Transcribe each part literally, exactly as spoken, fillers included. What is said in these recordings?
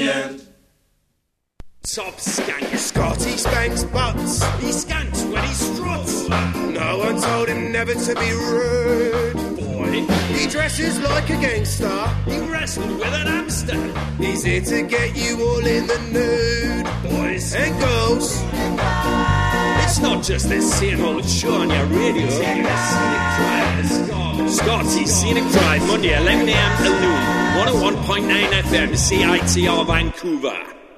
end. Top skank. Scotty spanks butts. He skanks when he struts. No one told him never to be rude. Boy, He dresses like a gangster. he wrestled with an hamster. He's here to get you all in the nude. Boys, And girls. it's not just this same old show on your radio. It's Scenic Drive. Scotty's Scenic Drive, Monday, eleven a.m. till noon. one oh one point nine F M, C I T R Vancouver.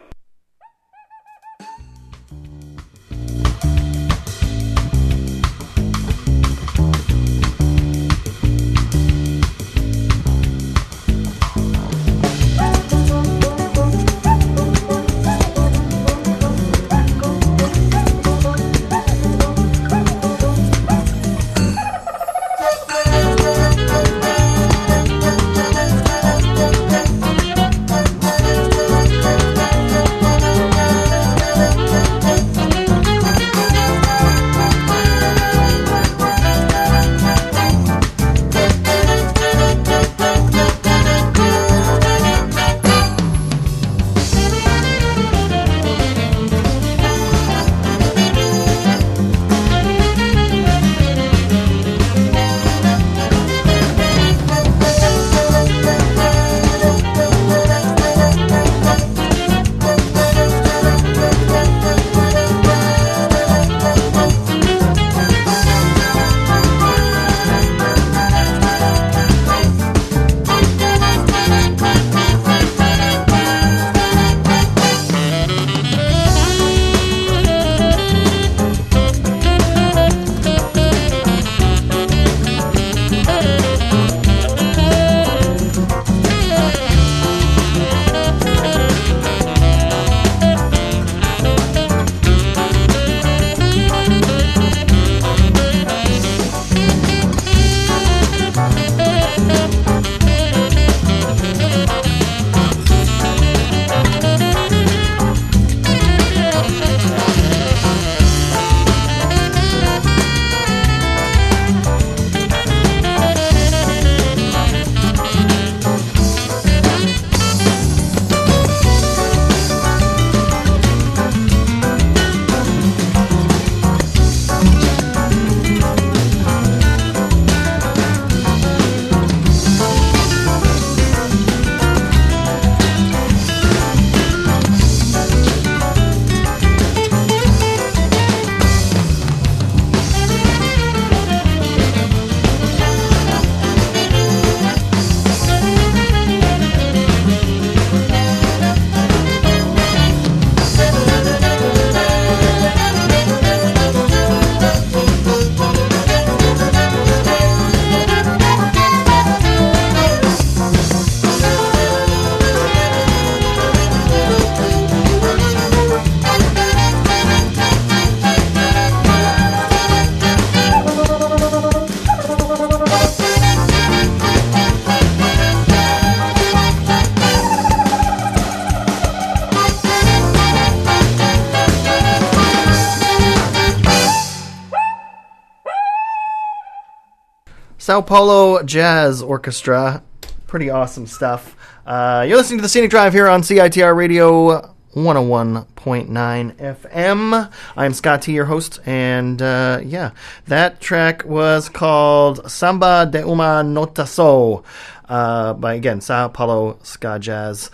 Sao Paulo Jazz Orchestra. Pretty awesome stuff. Uh, you're listening to the Scenic Drive here on C I T R Radio one oh one point nine F M. I'm Scott T, your host, and uh, yeah, that track was called Samba de Uma Nota Só uh, by, again, Sao Paulo Ska Jazz.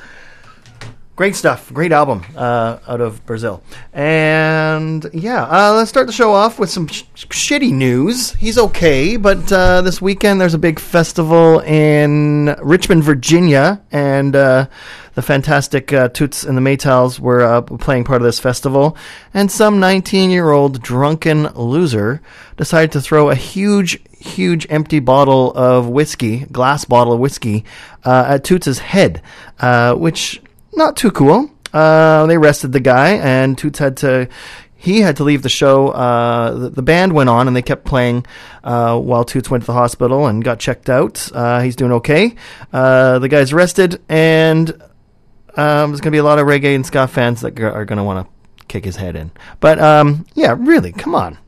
Great stuff. Great album uh, out of Brazil. And, yeah, uh, let's start the show off with some sh- shitty news. He's okay, but uh, this weekend there's a big festival in Richmond, Virginia, and uh, the fantastic uh, Toots and the Maytals were uh, playing part of this festival. And some nineteen-year-old drunken loser decided to throw a huge, huge empty bottle of whiskey, glass bottle of whiskey, uh, at Toots' head, uh, which... not too cool. Uh, they arrested the guy, and Toots had to, he had to leave the show. Uh, the, the band went on, and they kept playing uh, while Toots went to the hospital and got checked out. Uh, he's doing okay. Uh, the guy's arrested, and um, there's going to be a lot of reggae and ska fans that are going to want to kick his head in. But, um, yeah, really, come on.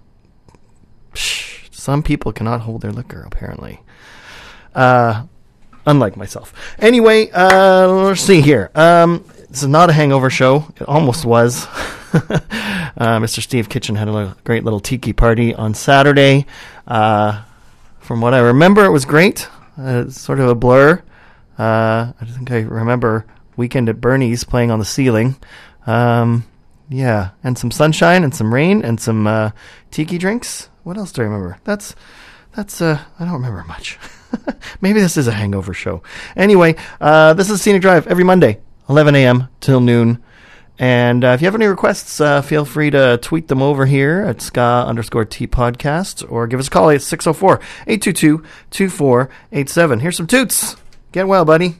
Psh, some people cannot hold their liquor, apparently. Uh... Unlike myself. Anyway, uh, let's see here. Um, This is not a hangover show. It almost was. uh, Mister Steve Kitchen had a little, great little tiki party on Saturday. Uh, from what I remember, it was great. Uh, it's sort of a blur. Uh, I think I remember Weekend at Bernie's playing on the ceiling. Um, yeah, and some sunshine and some rain and some uh, tiki drinks. What else do I remember? That's, that's. Uh, I don't remember much. Maybe this is a hangover show. Anyway, uh, this is Scenic Drive every Monday, eleven a.m. till noon. And uh, if you have any requests, uh, feel free to tweet them over here at ska underscore T podcast or give us a call at six oh four, eight two two, two four eight seven. Here's some toots. Get well, buddy.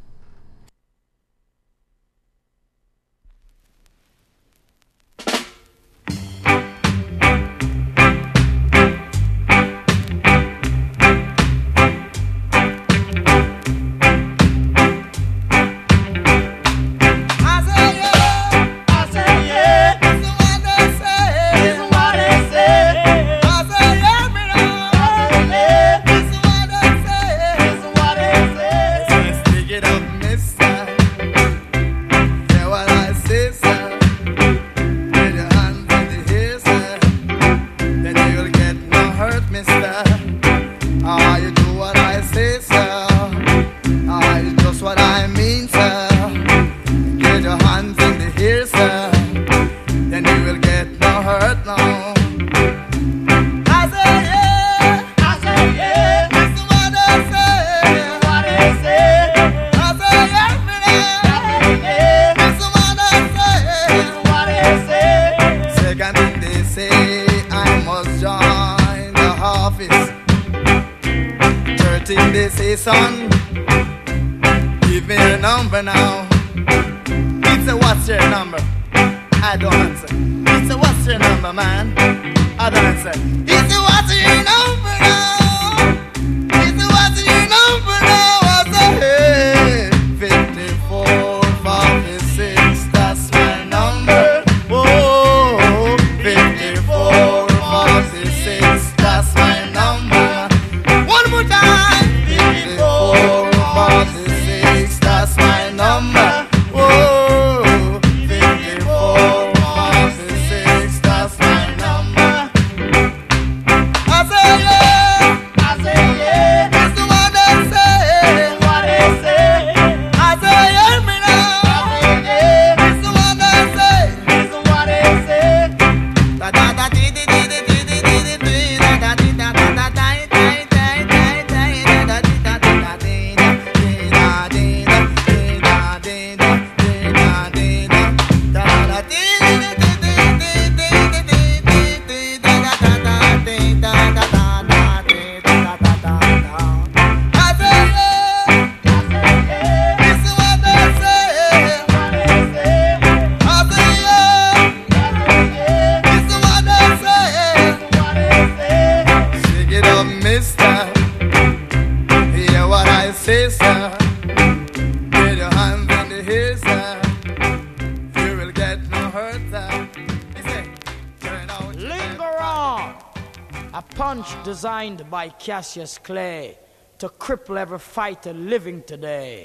Designed by Cassius Clay to cripple every fighter living today.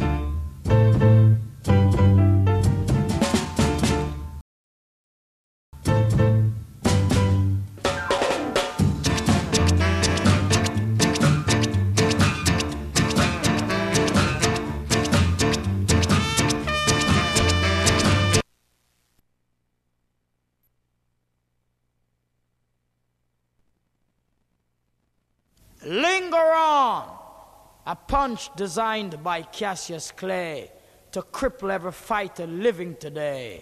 Linger on! A punch designed by Cassius Clay to cripple every fighter living today.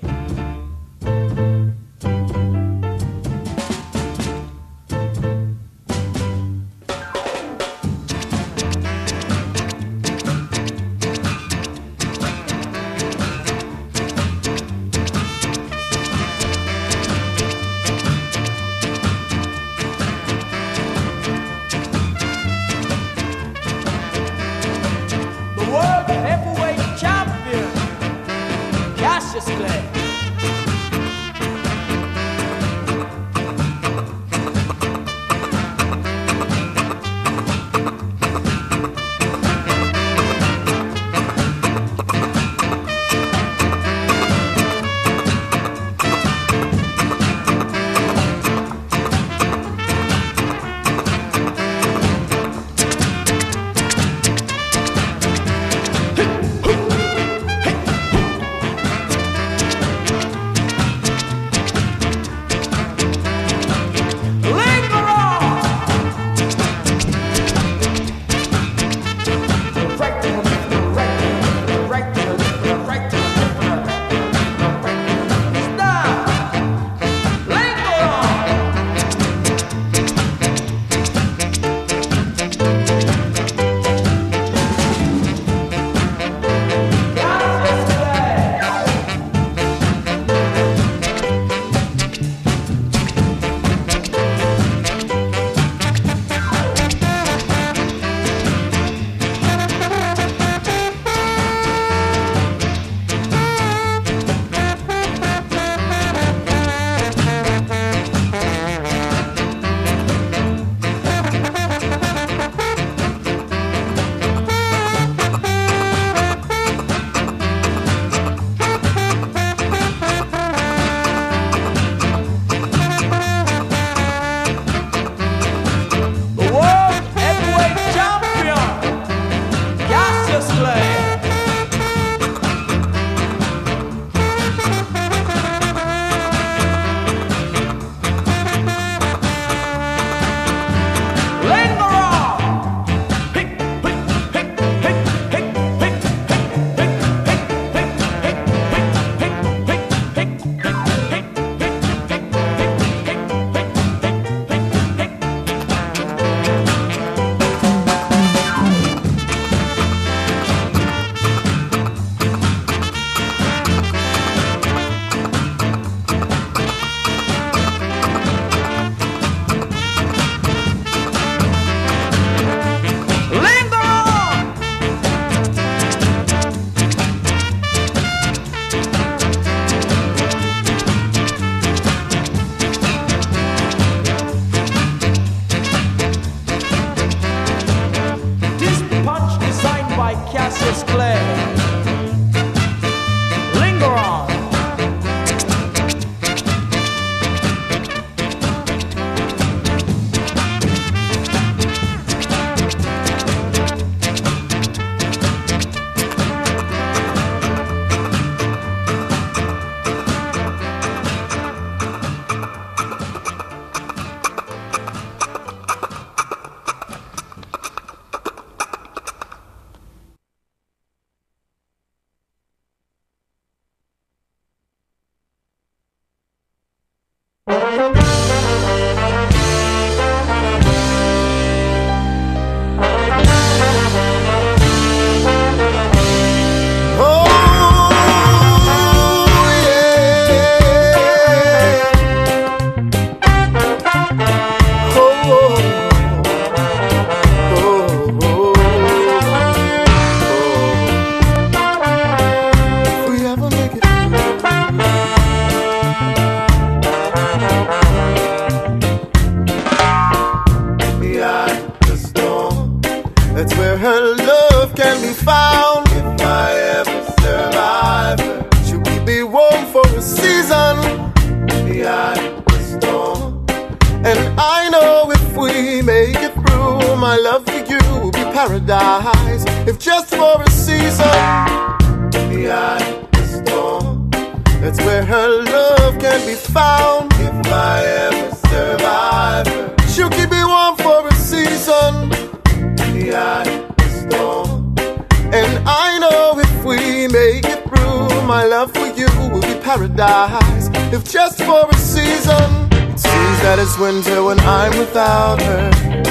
Paradise, if just for a season, behind the storm. That's where her love can be found. If I ever survive her, she'll keep me warm for a season, behind the storm. And I know if we make it through, my love for you will be paradise, if just for a season. It seems that it's winter when I'm without her.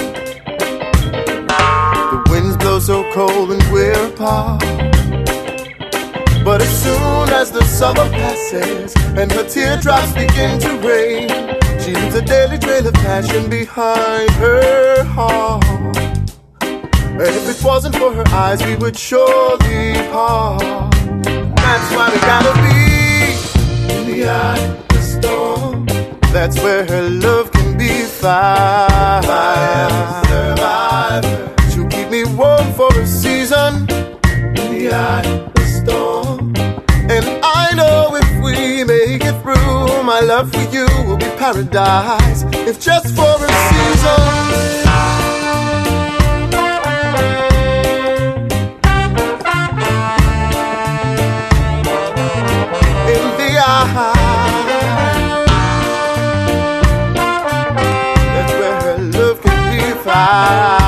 Winds blow so cold and we're apart. But as soon as the summer passes and her teardrops begin to rain, she leaves a daily trail of passion behind her heart. And if it wasn't for her eyes, we would surely part. That's why we gotta be behind the storm. That's where her love can be found. I am a survivor. Keep me warm for a season, behind the storm. And I know if we make it through, my love for you will be paradise, if just for a season. In the eye, that's where her love can be found.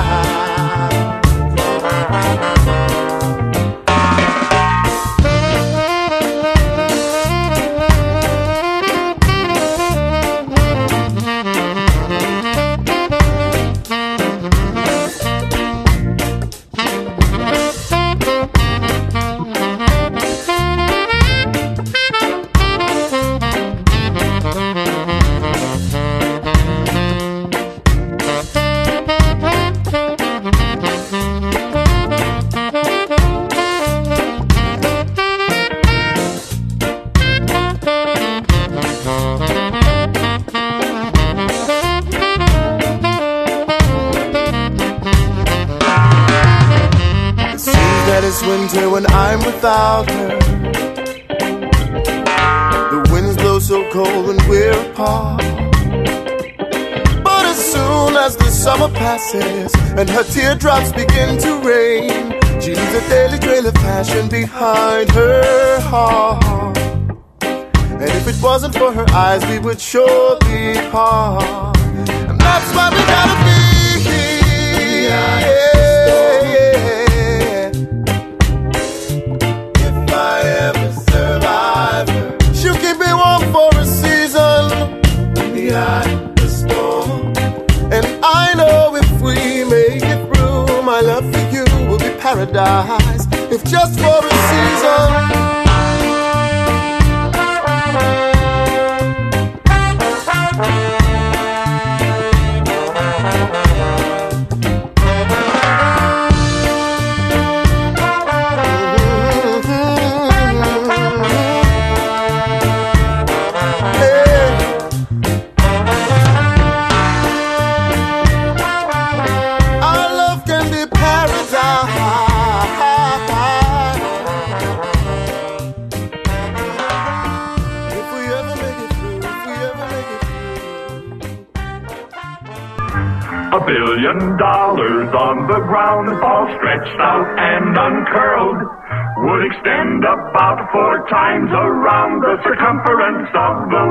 Winter when I'm without her. The winds blow so cold and we're apart. But as soon as the summer passes and her teardrops begin to rain, she leaves a daily trail of passion behind her heart. And if it wasn't for her eyes, we would surely part. And that's why we gotta be here. Yeah. She'll keep me warm for a season, behind the storm. And I know if we make it through, my love for you will be paradise, if just for a season. A billion dollars on the ground, all stretched out and uncurled, would extend about four times around the circumference of the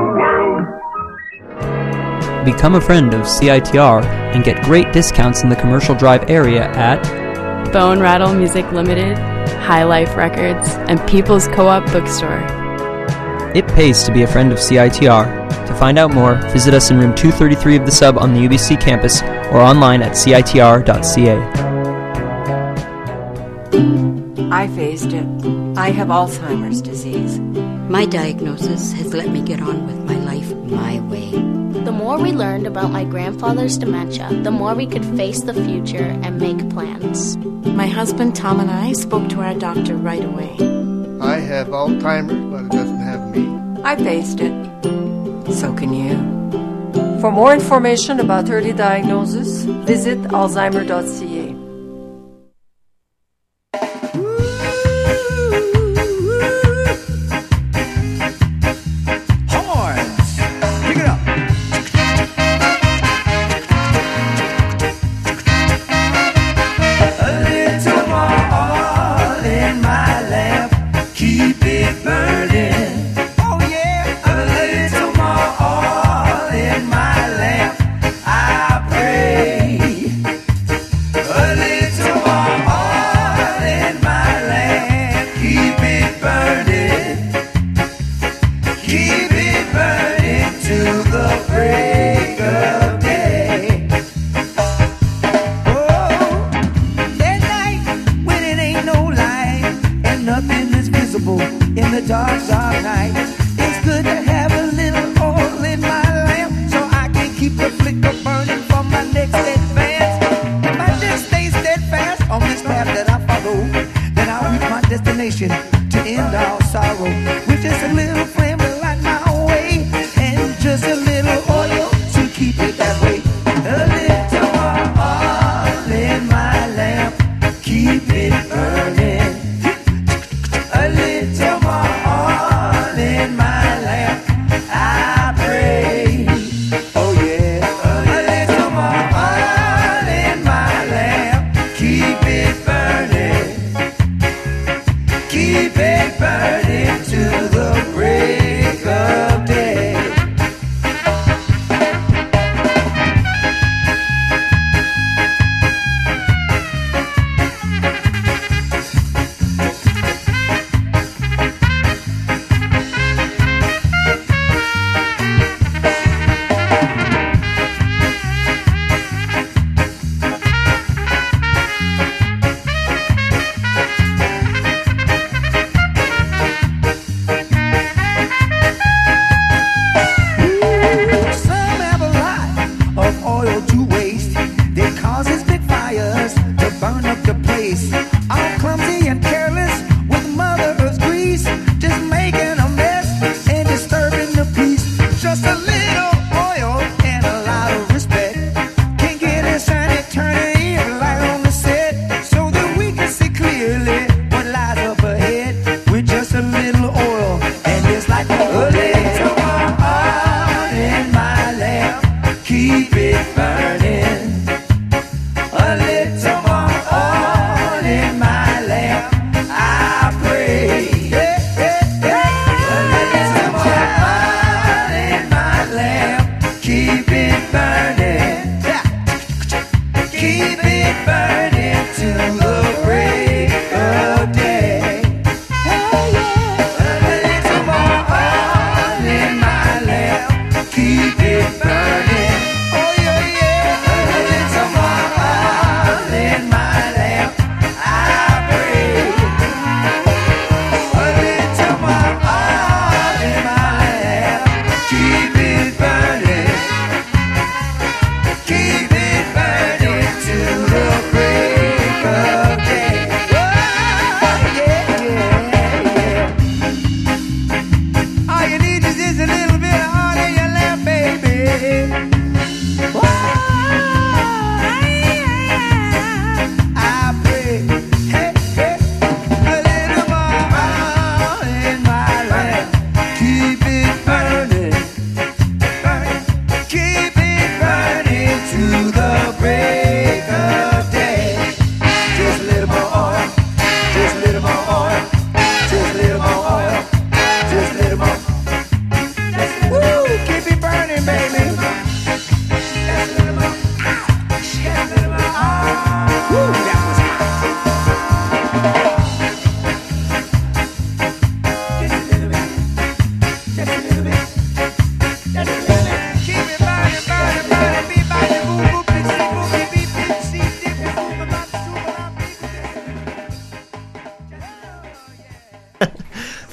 world. Become a friend of C I T R and get great discounts in the Commercial Drive area at Bone Rattle Music Limited, High Life Records, and People's Co-op Bookstore. It pays to be a friend of C I T R. To find out more, visit us in room two thirty-three of the Sub on the U B C campus or online at C I T R dot C A. I faced it. I have Alzheimer's disease. My diagnosis has let me get on with my life my way. The more we learned about my grandfather's dementia, the more we could face the future and make plans. My husband Tom and I spoke to our doctor right away. I have Alzheimer's, but it doesn't have me. I faced it. So can you. For more information about early diagnosis, visit alzheimer dot C A. Keep it burning to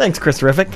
Thanks, Chris Riffick.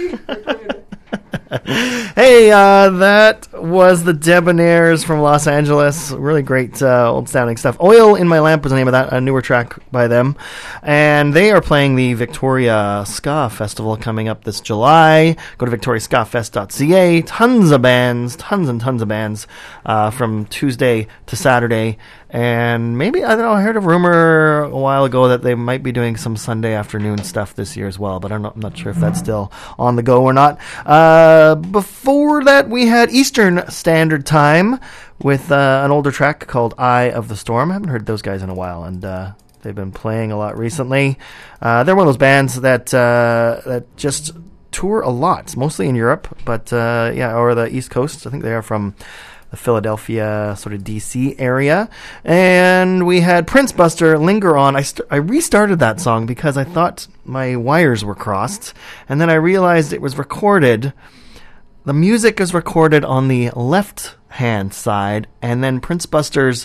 Hey, uh, that was the Debonaires from Los Angeles. Really great uh, old-sounding stuff. Oil in My Lamp was the name of that, a newer track by them. And they are playing the Victoria Ska Festival coming up this July. Go to victoria ska fest dot c a. Tons of bands, tons and tons of bands uh, from Tuesday to Saturday. And maybe, I don't know, I heard a rumor a while ago that they might be doing some Sunday afternoon stuff this year as well, but I'm not, I'm not sure if that's still on the go or not. Uh, before that, we had Eastern Standard Time with uh, an older track called Eye of the Storm. I haven't heard those guys in a while, and uh, they've been playing a lot recently. Uh, they're one of those bands that uh, that just tour a lot, mostly in Europe, but uh, yeah, or the East Coast. I think they are from the Philadelphia, sort of D C area. And we had Prince Buster, Linger On. I, st- I restarted that song because I thought my wires were crossed. And then I realized it was recorded. The music is recorded on the left-hand side. And then Prince Buster's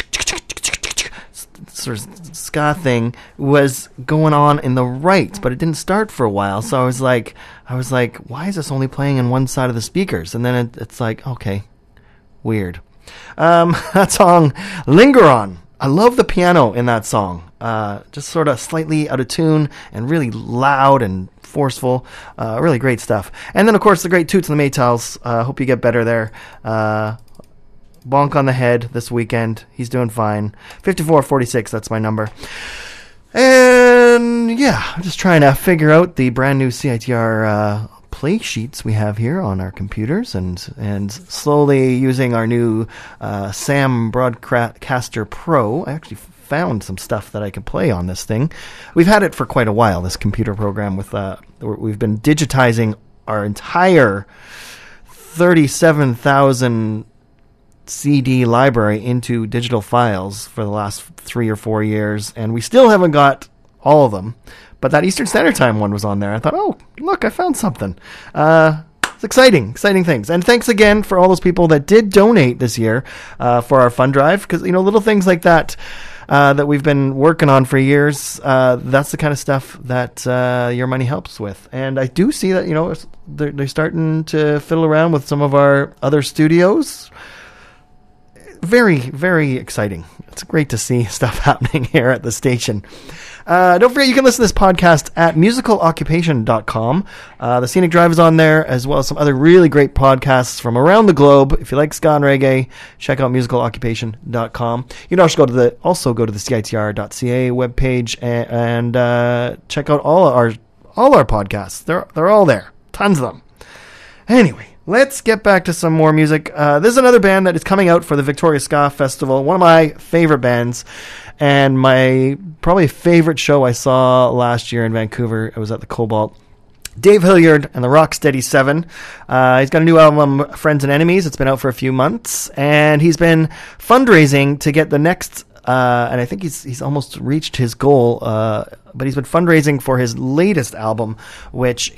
sort of ska thing was going on in the right, but it didn't start for a while. So I was like, I was like, why is this only playing on one side of the speakers? And then it, it's like, okay. Weird. Um, that song, Linger On. I love the piano in that song. Uh, just sort of slightly out of tune and really loud and forceful. Uh, really great stuff. And then, of course, the great Toots and the Maytals. I uh, hope you get better there. Uh, bonk on the head this weekend. He's doing fine. fifty-four forty-six, that's my number. And, yeah, I'm just trying to figure out the brand new C I T R uh, play sheets we have here on our computers, and and slowly using our new uh, Sam Broadcaster Pro. I actually found some stuff that I can play on this thing. We've had it for quite a while, this computer program. With uh, we've been digitizing our entire thirty-seven thousand C D library into digital files for the last three or four years, and we still haven't got all of them. But that Eastern Standard Time one was on there. I thought, oh, look, I found something. Uh, it's exciting, exciting things. And thanks again for all those people that did donate this year uh, for our fund drive. Because, you know, little things like that uh, that we've been working on for years, uh, that's the kind of stuff that uh, your money helps with. And I do see that, you know, they're, they're starting to fiddle around with some of our other studios. Very, very exciting. It's great to see stuff happening here at the station. Uh, don't forget, you can listen to this podcast at musical occupation dot com. Uh, the Scenic Drive is on there, as well as some other really great podcasts from around the globe. If you like ska and reggae, check out musical occupation dot com. You can also go to the also go to the C I T R dot C A webpage and, and uh, check out all our all our podcasts. They're they're all there, tons of them. Anyway, let's get back to some more music. Uh, this is another band that is coming out for the Victoria Ska Festival. One of my favorite bands. And my probably favorite show I saw last year in Vancouver, it was at the Cobalt. Dave Hilliard and the Rocksteady Seven. Uh, he's got a new album, Friends and Enemies. It's been out for a few months. And he's been fundraising to get the next, uh, and I think he's he's almost reached his goal, uh, but he's been fundraising for his latest album, which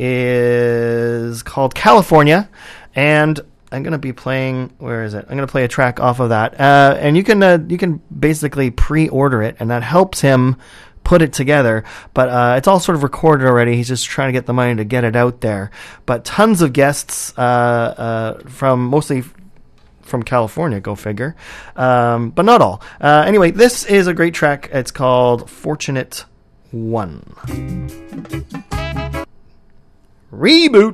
is called California. And I'm going to be playing, where is it? I'm going to play a track off of that. Uh, and you can uh, you can basically pre-order it, and that helps him put it together. But uh, it's all sort of recorded already. He's just trying to get the money to get it out there. But tons of guests uh, uh, from mostly from California, go figure. Um, but not all. Uh, anyway, this is a great track. It's called Fortunate One. Reboot.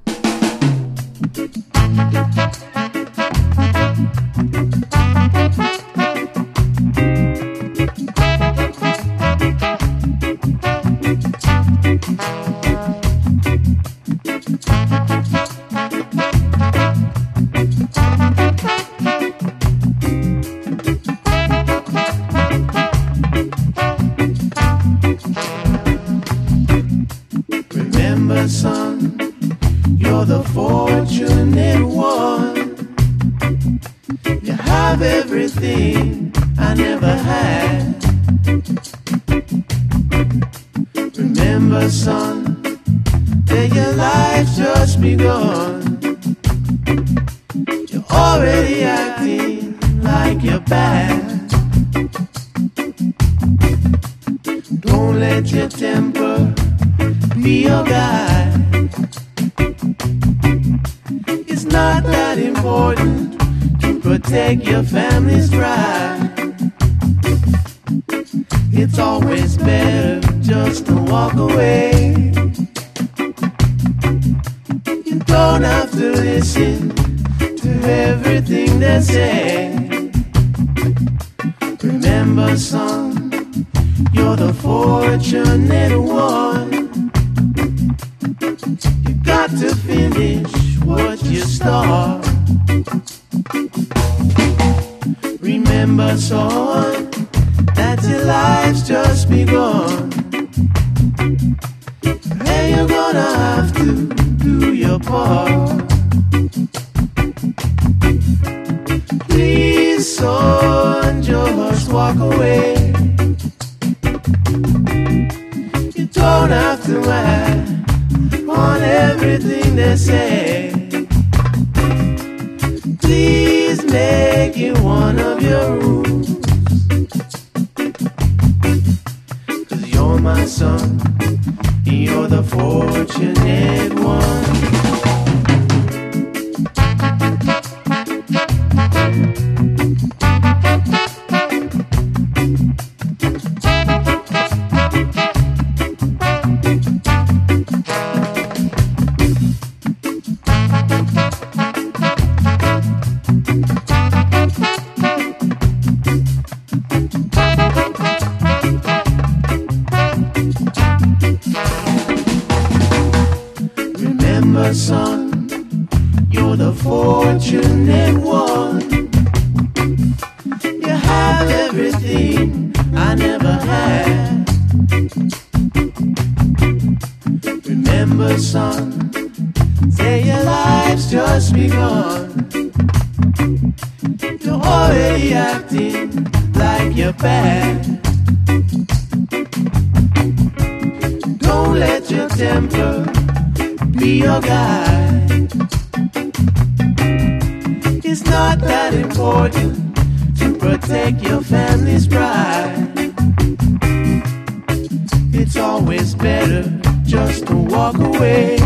Remember, son, you're the fortunate one. You have everything I never had. Remember, son, that your life just begun. You're already acting like you're bad. Don't let your temper be be your guide. It's not that important to protect your family's pride. It's always better just to walk away. You don't have to listen to everything they say. Remember, son, you're the fortunate one. You got to finish what you start. Remember, son, that your life's just begun. And you're gonna have to do your part. Please, son, just walk away. You don't have to act on everything they say. Please make it one of your rules. 'Cause you're my son, you're the fortunate one. Remember, son, you're the fortunate one. You have everything I never had. Remember, son, say your life's just begun. You're already acting like you're bad. Don't let your temper be your guide. It's not that important to protect your family's pride. It's always better just to walk away.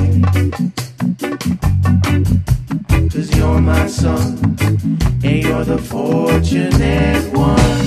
'Cause you're my son, and you're the fortunate one.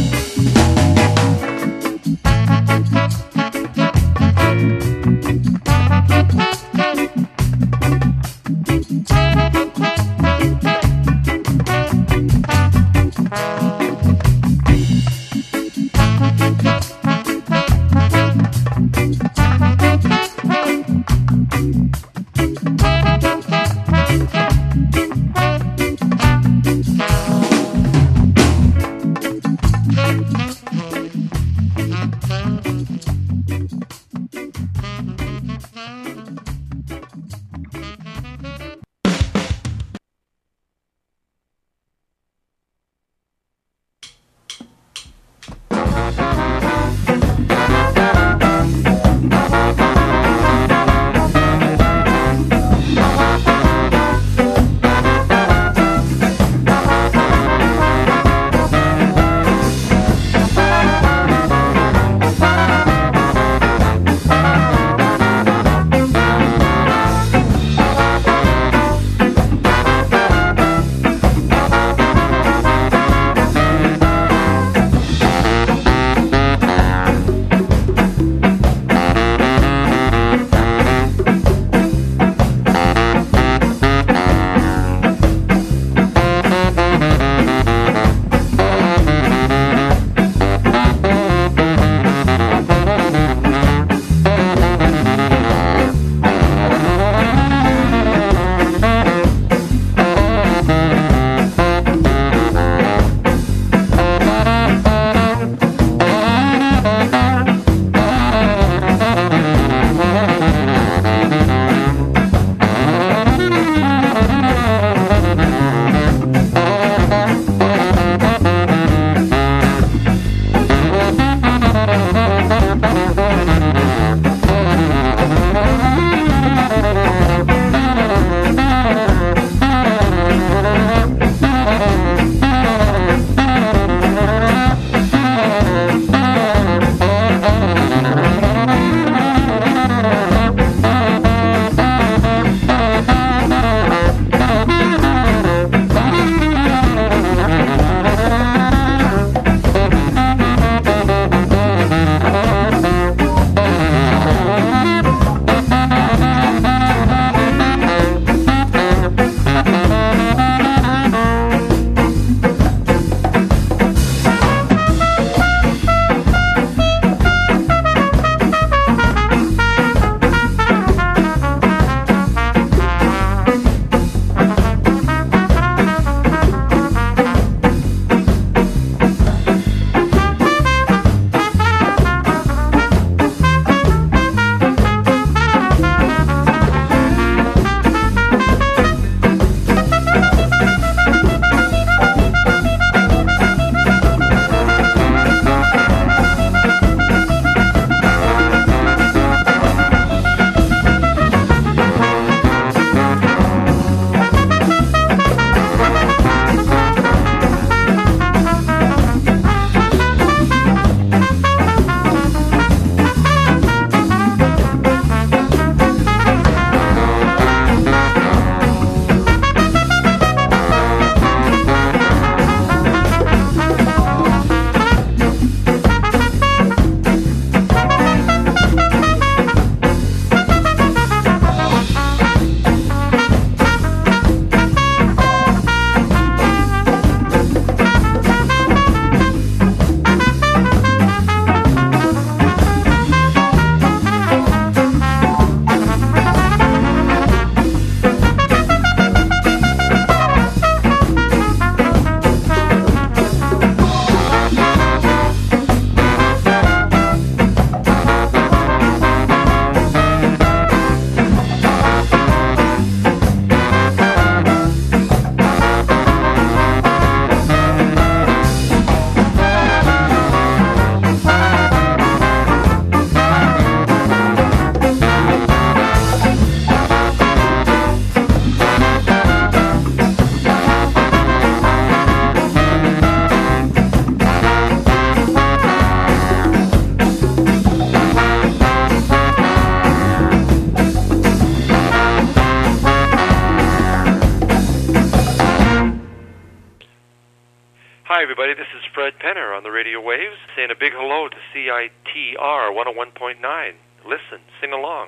Hi, everybody. This is Fred Penner on the radio waves, saying a big hello to C I T R one oh one point nine. Listen, sing along.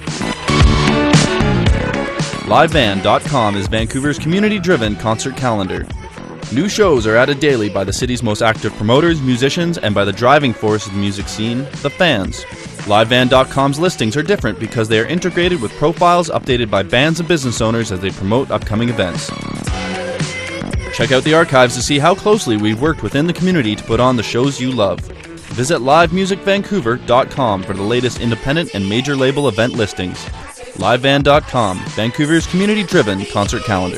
live band dot com is Vancouver's community-driven concert calendar. New shows are added daily by the city's most active promoters, musicians, and by the driving force of the music scene, the fans. live band dot com's listings are different because they are integrated with profiles updated by bands and business owners as they promote upcoming events. Check out the archives to see how closely we've worked within the community to put on the shows you love. Visit live music vancouver dot com for the latest independent and major label event listings. live band dot com, Vancouver's community-driven concert calendar.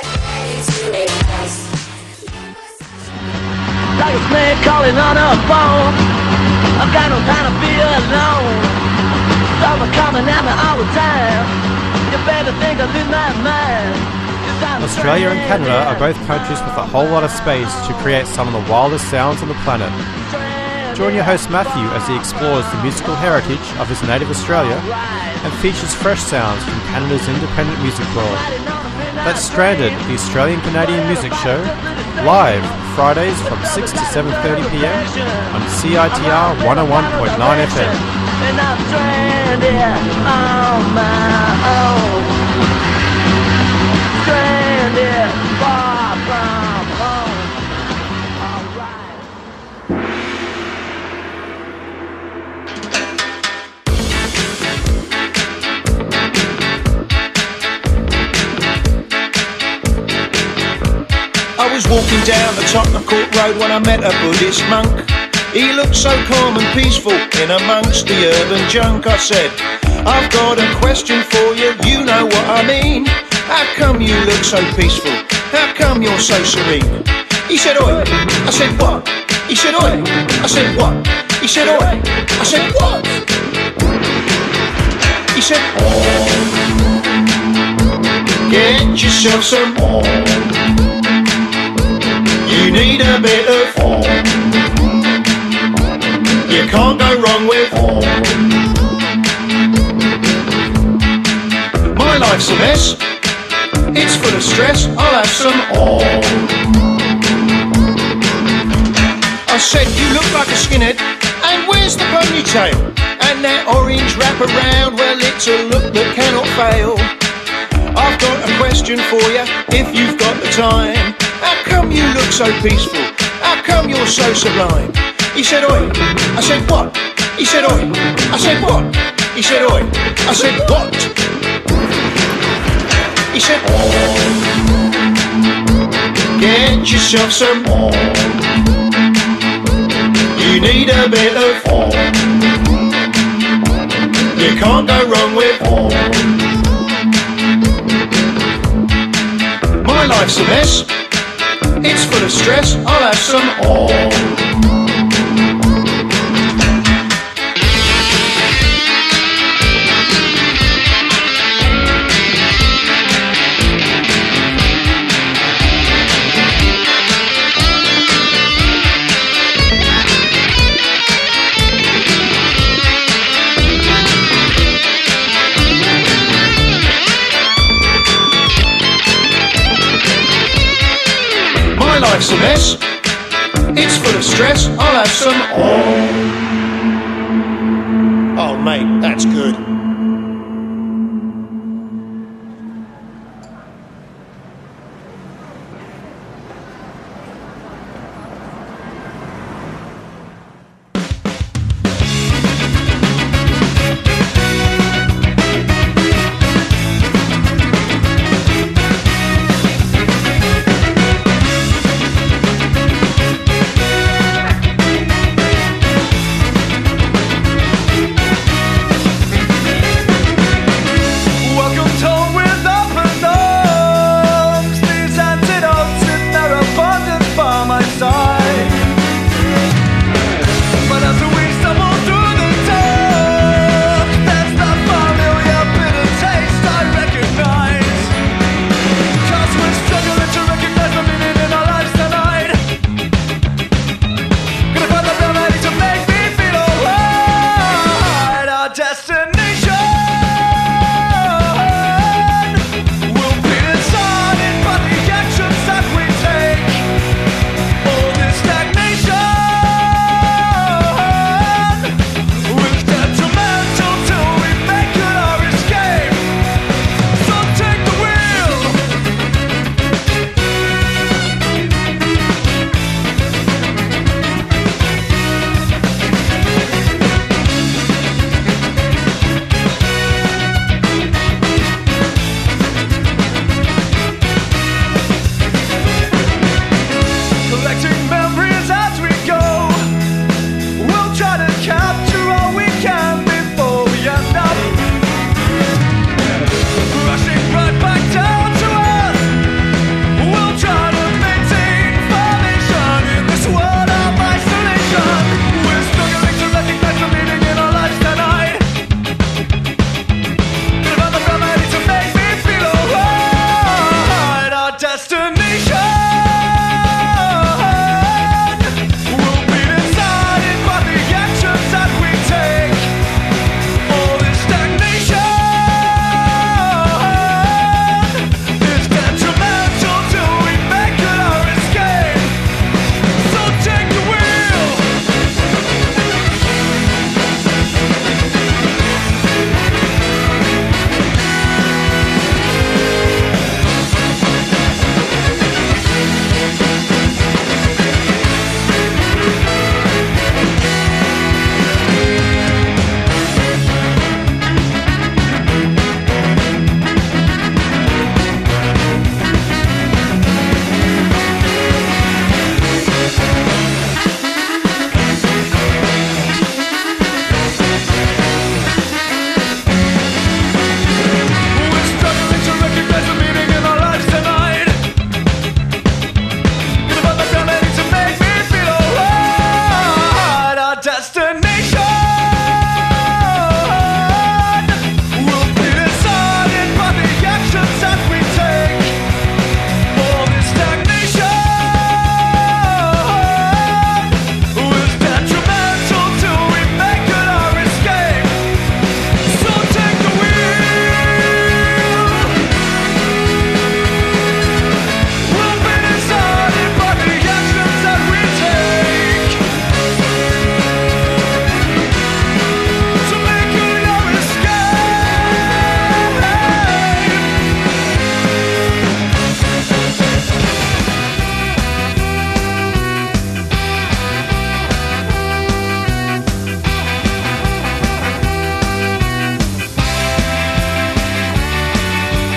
Like a snake calling on a phone, I've got no time to be alone. Thoughts are coming at me all the time. You better think I lose my mind. Australia and Canada are both countries with a whole lot of space to create some of the wildest sounds on the planet. Join your host Matthew as he explores the musical heritage of his native Australia and features fresh sounds from Canada's independent music world. That's Stranded, the Australian-Canadian music show, live Fridays from six to seven thirty p m on C I T R one oh one point nine F M. And I'm stranded on my own. Stranded far from home. I was walking down the Tottenham Court Road when I met a Buddhist monk. He looked so calm and peaceful in amongst the urban junk. I said, I've got a question for you, you know what I mean. How come you look so peaceful? How come you're so serene? He said, oi. I said, what? He said, oi. I said, what? He said, oi. I said, what? He said, oh. Get yourself some more. You need a bit of form. You can't go wrong with form. My life's a mess. It's full of stress. I'll have some ore. I said, you look like a skinhead. And where's the ponytail? And that orange wraparound? Well, it's a look that cannot fail. I've got a question for you, if you've got the time. How come you look so peaceful? How come you're so sublime? He said, oi. I said, what? He said, oi. I said, what? He said, oi. I said, what? He said, oh. Get yourself some more. You need a bit of form. You can't go wrong with form. My life's a mess. It's full of stress. I'll have some ore. My life's a mess. It's full of stress. I'll have some ore. Oh, mate, that's good.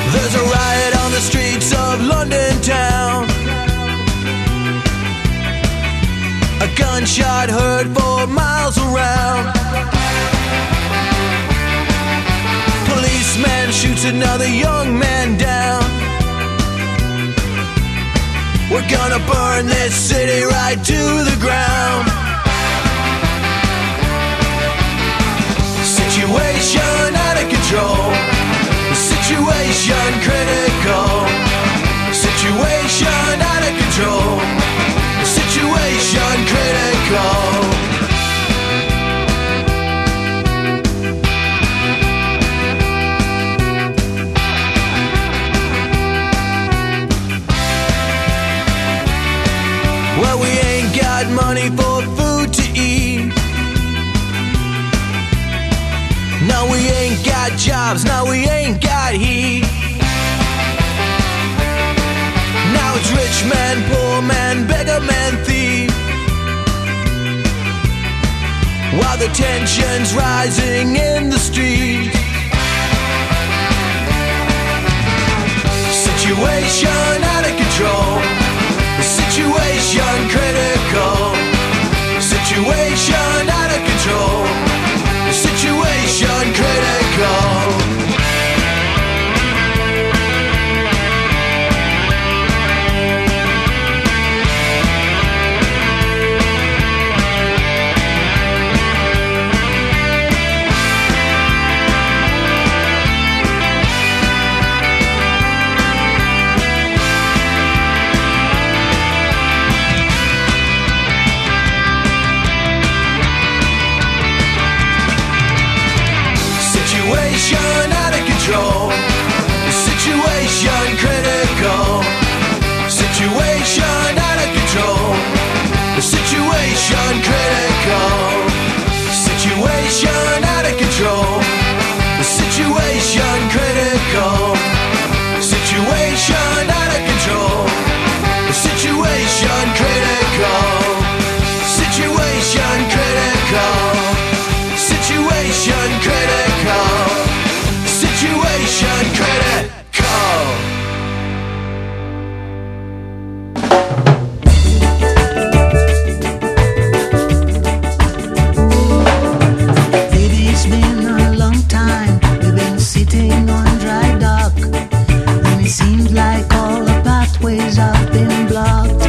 There's a riot on the streets of London town. A gunshot heard for miles around. Policeman shoots another young man down. We're gonna burn this city right to the ground. Situation out of control. Situation critical. Situation out of control. Situation critical. Well, we ain't got money for food to eat. No, we ain't got jobs. No, we ain't got heat. Now it's rich man, poor man, beggar man, thief. While the tension's rising in the street. Situation out of control. Situation critical. Situation out of control. Situation critical. Situation out of control. Situation critical. Situation out of control. Situation critical. Situation out of control. Situation critical. Situation out of control. Situation critical. Situation critical. Situation critical. Situation critical. Baby, it's been a long time. We've been sitting on dry dock, and it seems like all the pathways have been blocked.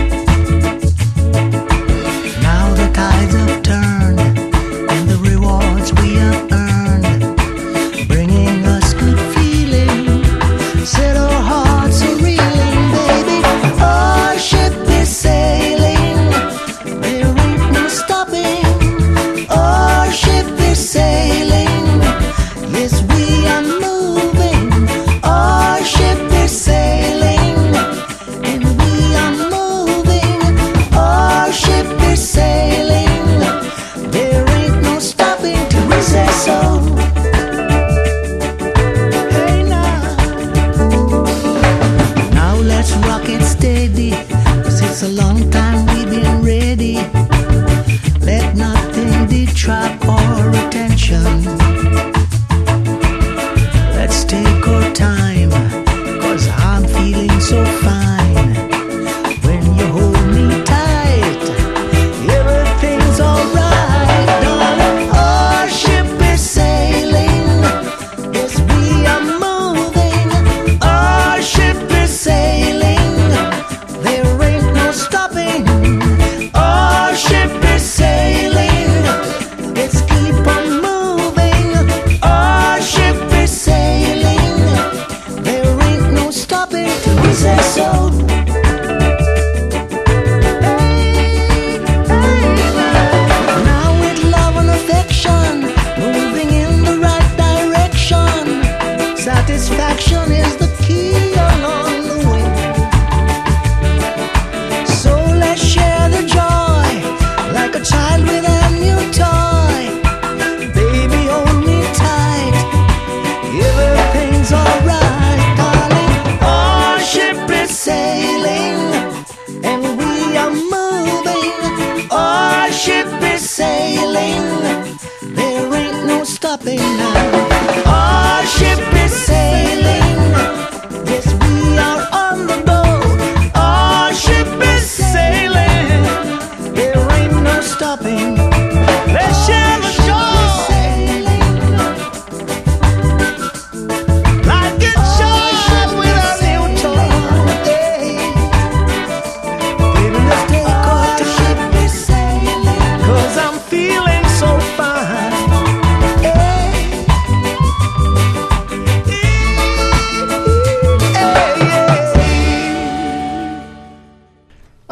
Now the tides have turned, and the rewards we have earned, bringing us good feeling. Set our hearts are reeling, baby. Our ship is sailing. There ain't no stopping. Our ship is sailing. Yes, we are moving. Our ship is sailing, and we are moving. Our ship is sailing. There ain't no stopping till we say so. Hey now, now let's rock it steady, 'cause it's a long time we've been ready. Let nothing detract our attention. Let's take our time, 'cause I'm feeling so fine. When you hold me tight, everything's alright, darling. Our ship is sailing. Yes, we are moving. Our ship is sailing. There ain't no stopping. Our ship is sailing. Let's keep on moving. Our ship is sailing. There ain't no stopping till we say so. Now with love and affection, moving in the right direction. Satisfaction is the key along the way. So let's share the joy, like a child with a new toy. Baby, hold me tight. Everything's alright, darling. Our ship is sailing.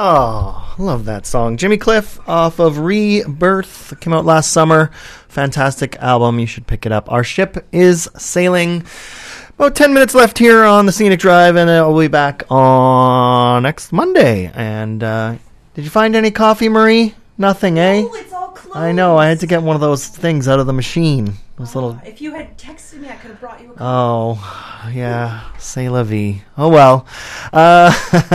Oh, love that song. Jimmy Cliff off of Rebirth. Came out last summer. Fantastic album. You should pick it up. Our ship is sailing. About ten minutes left here on the Scenic Drive, and uh, we'll be back on next Monday. And uh, did you find any coffee, Marie? Nothing, eh? No, it's all closed. I know. I had to get one of those things out of the machine. Those uh, little. If you had texted me, I could have brought you a coffee. Oh, yeah. C'est la vie. Oh, well. Uh,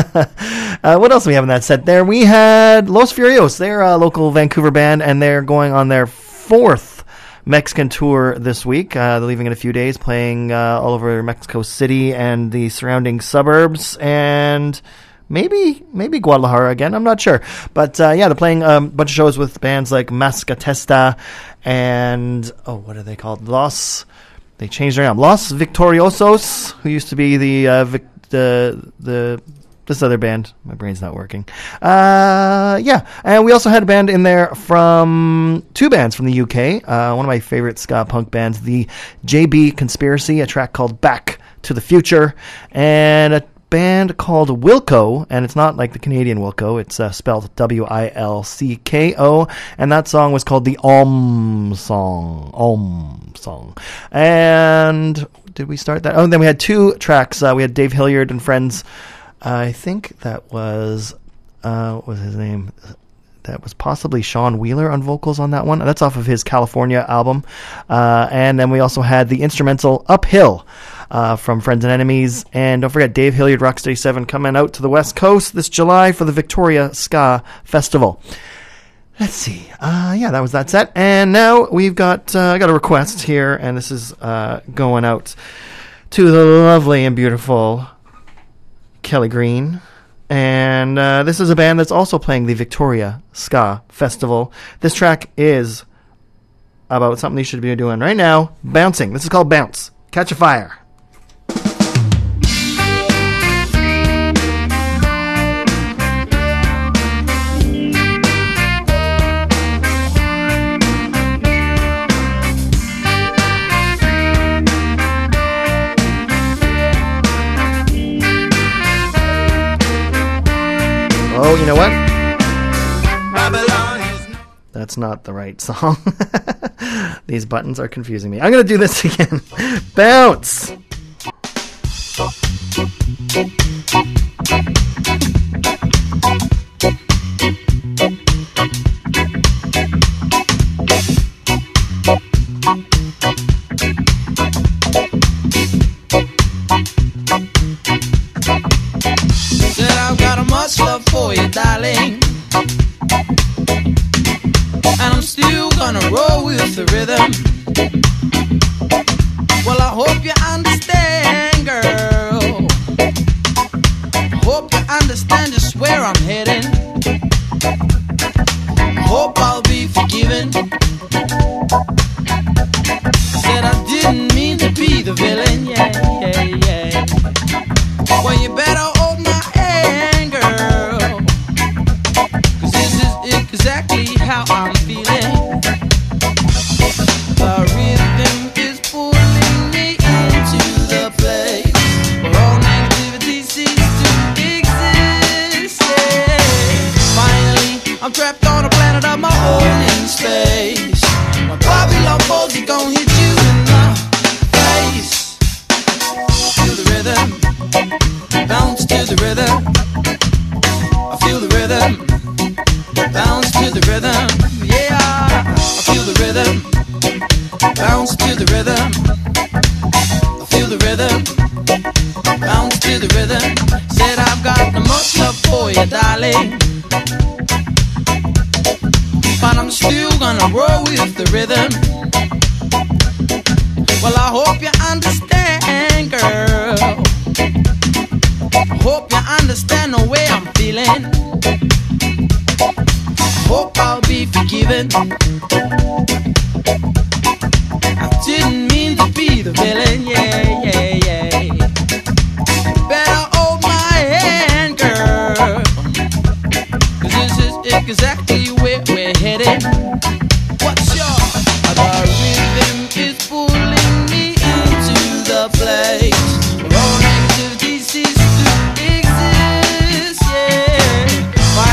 uh, what else do we have in that set there? We had Los Furios. They're a local Vancouver band, and they're going on their fourth Mexican tour this week. Uh, they're leaving in a few days, playing uh, all over Mexico City and the surrounding suburbs, and maybe maybe Guadalajara again. I'm not sure. But uh, yeah, they're playing um, a bunch of shows with bands like Mascatesta and, oh, what are they called? Los, they changed their name. Los Victoriosos, who used to be the, uh, Vic, the, the, this other band. My brain's not working. Uh, yeah, and we also had a band in there from two bands from the U K. Uh, one of my favorite ska punk bands, the J B Conspiracy, a track called Back to the Future, and a band called Wilco, and it's not like the Canadian Wilco. It's uh, spelled W I L C K O, and that song was called the Om Song. Om Song. And did we start that? Oh, and then we had two tracks. Uh, we had Dave Hilliard and Friends. I think that was, uh, what was his name? That was possibly Sean Wheeler on vocals on that one. That's off of his California album. Uh, and then we also had the instrumental Uphill uh, from Friends and Enemies. And don't forget, Dave Hilliard, Rocksteady seven, coming out to the West Coast this July for the Victoria Ska Festival. Let's see. Uh, yeah, that was that set. And now we've got, uh, I got a request here, and this is uh, going out to the lovely and beautiful Kelly Green, and uh, this is a band that's also playing the Victoria Ska Festival. This track is about something you should be doing right now, bouncing. This is called Bounce. Catch a Fire. Oh, you know what? That's not the right song. These buttons are confusing me. I'm going to do this again. Bounce! Said I've got a much love for you, darling, and I'm still gonna roll with the rhythm. Well, I hope you understand, girl. I hope you understand just where I'm heading. I hope I'll be forgiven. Said I didn't mean to be the villain, yeah, yeah, yeah. Well, you better hold my hand, girl, 'cause this is exactly how I'm feeling. The rhythm is pulling me into the place where all negativity seems to exist, yeah. Finally, I'm trapped on a planet of my own in space. My Babylon falls, it gon' hit you in the face. Feel the rhythm. Bounce to the rhythm. I feel the rhythm. Bounce to the rhythm. Yeah, I feel the rhythm. Bounce to the rhythm. I feel the rhythm. Bounce to the rhythm. Said I've got the most love for you, darling, but I'm still gonna roll with the rhythm. Well, I hope you understand, girl. Hope you understand the way I'm feeling. Hope I'll be forgiven. I didn't mean to be the villain, yeah, yeah, yeah. Better hold my hand, girl, 'cause this is exactly where we're headed. What's your... The rhythm is pulling me into the place where all negativity seems to exist, yeah.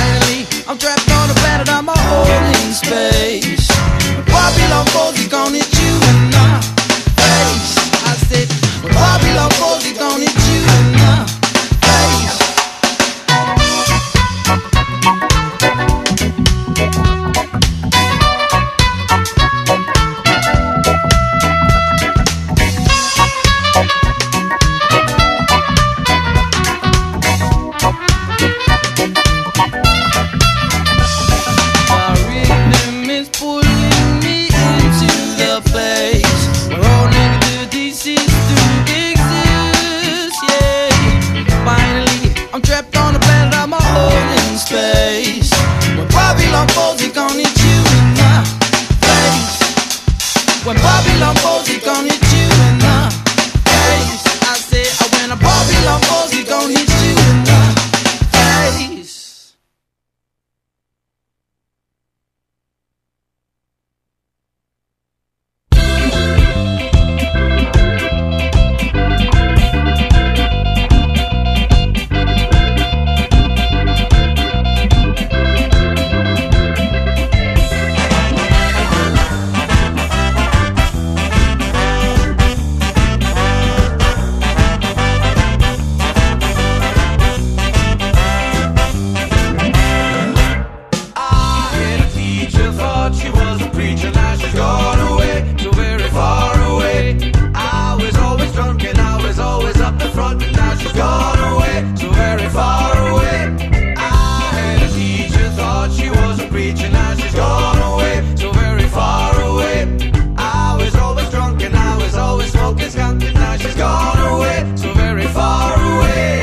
gone away, so very far away. I had a teacher, thought she was a preacher, now she's gone away, so very far away. I was always drunk and I was always smoking skunk, and now she's gone away, so very far away.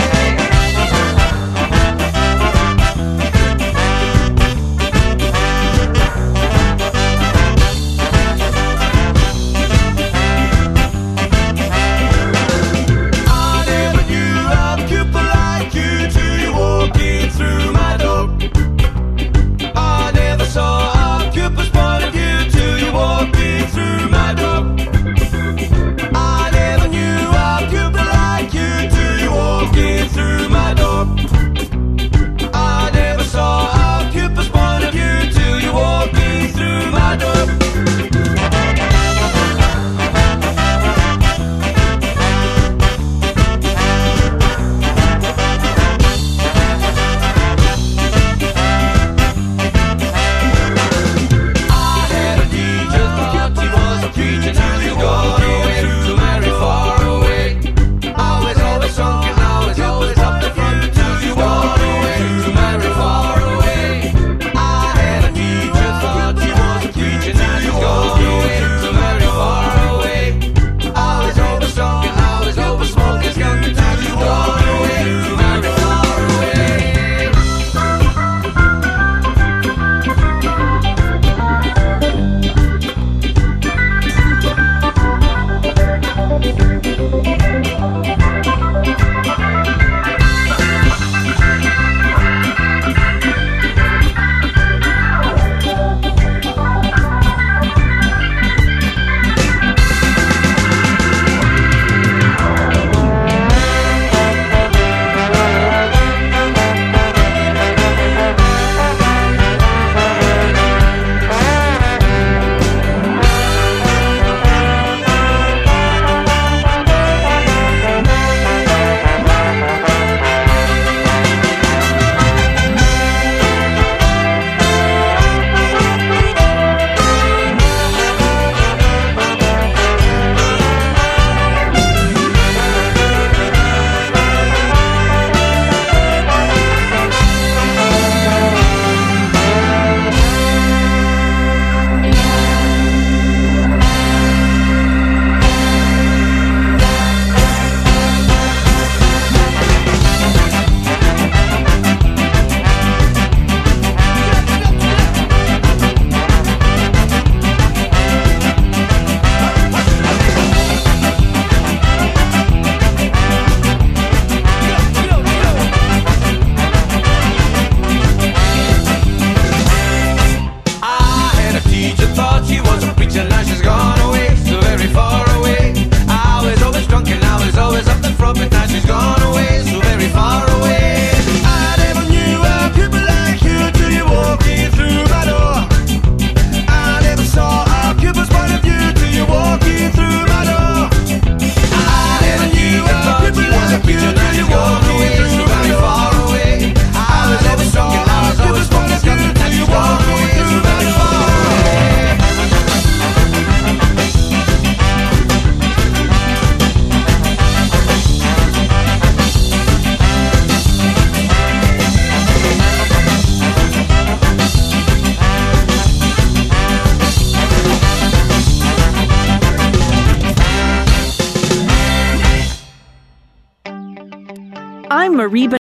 Through my door, I never saw a Cupid's point of view till you walked in through my door. I never knew a Cupid like you till you walked in through my door. I never saw a Cupid's point of view till you walked in through my door. I'm Marie